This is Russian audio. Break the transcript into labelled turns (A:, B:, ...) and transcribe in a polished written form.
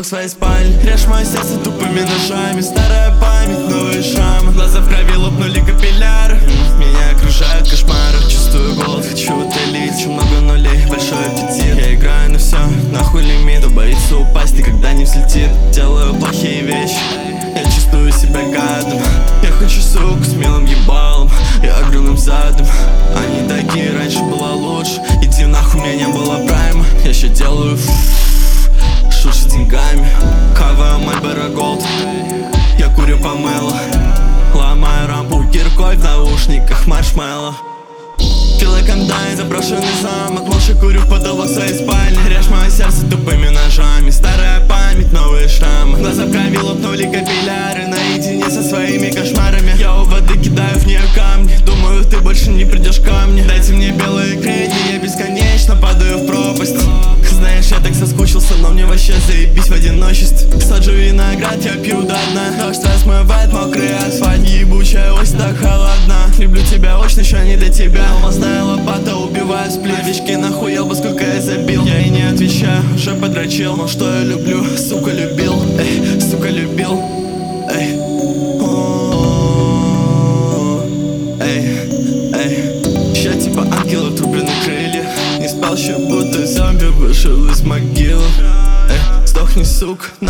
A: своей спальни. Режь мое сердце тупыми ножами. Старая память, новые шрамы. Глаза в крови лопнули капилляры. Меня окружают кошмары. Чувствую голод, хочу утолить. Очень много нулей, большой аппетит. Я играю на все, нахуй лимит. Кто боится упасть, никогда не взлетит. Делаю плохие вещи, я чувствую себя гадом. Я хочу суку с милым ебалом и огромным задом. Они такие, раньше было лучше. Иди нахуй, у меня не было прайма. Я еще делаю шуши с деньгами. Каваю Marlboro Gold, я курю помело. Ломаю рампу киркой в наушниках маршмеллоу. Feel like I'm dying, заброшенный замок. Молча курю в потолок своей спальни. Режь мое сердце тупыми ножами. Старая память, новые шрамы. Глаза в крови лопнули капилляры. Наедине со своими кошмарами. Я у воды кидаю в нее камни. Думаю, ты больше не придешь ко мне. Дайте мне белые крейди, я бесконечно падаю в пропасть. Знаешь, я так соскучился, но мне вообще заебись в одиночестве. Саджу виноград, я пью до дна. Дождь смывает мокрый асфальт. Ебучая ось так холодна. Люблю тебя очень, еще не до тебя. Алмазная лопата, убиваю сплит. Овечки нахуел бы, сколько я забил. Я и не отвечаю, уже подрочил. Но что я люблю, сука, любил. Эй, сука, любил. Эй, я типа ангел, отрублены крылья. Не спал еще, будто зомби вышел из могилы. Эй, сдохни, сука.